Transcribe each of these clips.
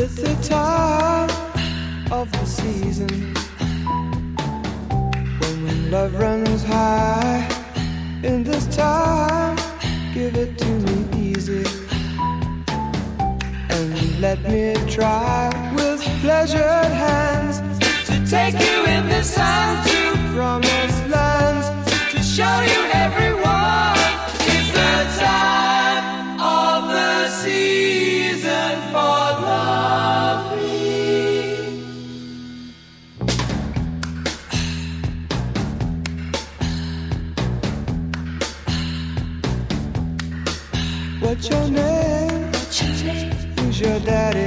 It's the time of the season when love runs high. In this time, give it to me easy and let me try with pleasured hands to take you in this time to promised lands, to show you everyone. It's the time of the season for loving. What's your name? Who's your daddy?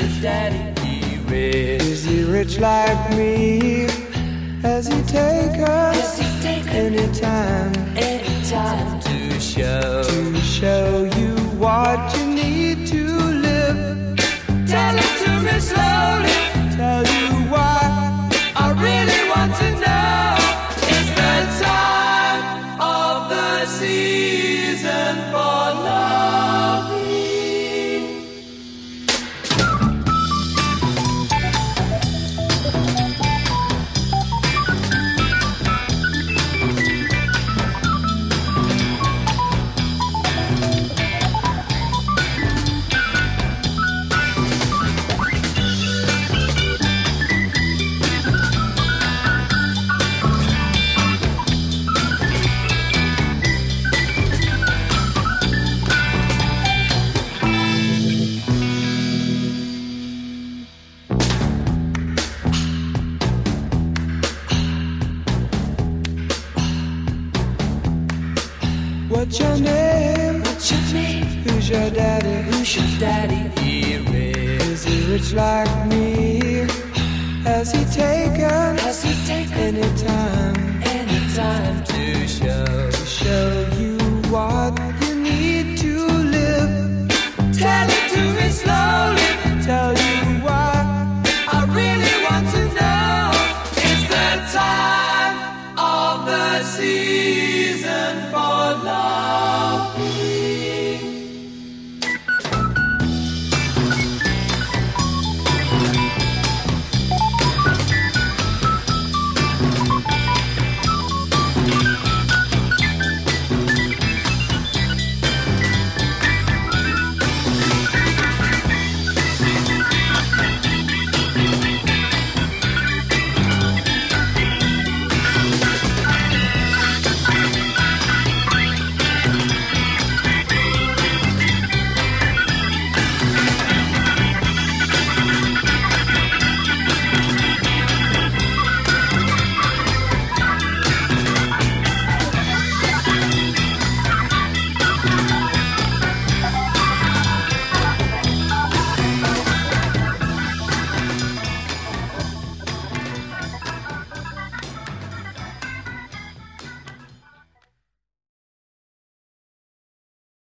Is he rich like me? Has he taken anytime to show you what you need to live? Tell it to me slowly. Tell you why I really want to know. It's the time of the season for loving. What's your name? Who's your daddy? Is he rich like me? Has he taken any time to show you what you need to live? Tell it to me slowly. Tell you why I really want to know. It's the time of the season.